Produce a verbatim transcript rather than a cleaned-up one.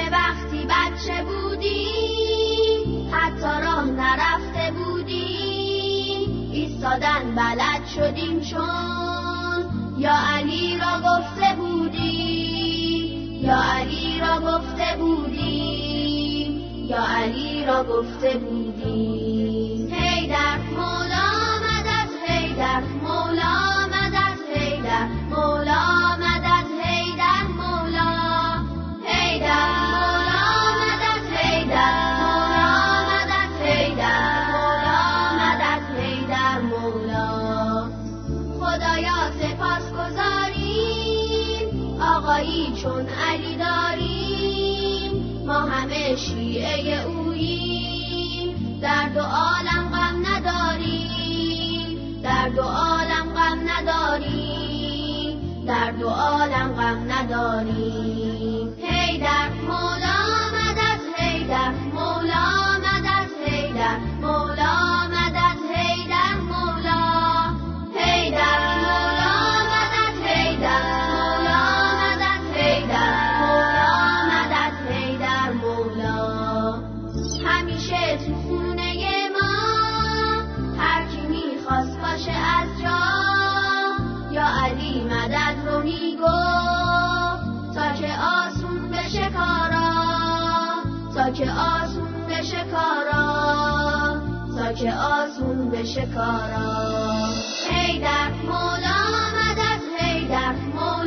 وقتی بچه بودیم حتی راه نرفته بودیم، ایستادن بلد شدیم چون یا علی را گفته بودیم، یا علی را گفته بودیم، یا علی را گفته بودیم. حیدر مولا مدد، حیدر مولا مدد، حیدر مولا مدد، حیدر مولا، حیدر مولا مدد، حیدر مولا مدد، حیدر مولا مدد، حیدر مولا. خدایا سپاس گذاریم آقایی چون علی داریم، ما همه شیعه اوییم، در دو عالم غم نداریم، در دو عالم غم نداریم، در دو عالم غم نداریم. حیدر مولا مدد، حیدر مولا مدد، حیدر مولا مدد، حیدر مولا، حیدر مولا مدد، حیدر مولا مدد، حیدر مولا مدد، حیدر مولا. همیشه تو خونه ما هر کی میخواست باشه از جا، یا علی مدد رو میگفت تا که آسون بشه کارا، تا که آسون بشه کارا، تا که آسون بشه کارا. حیدر مولا مدد، حیدر مولا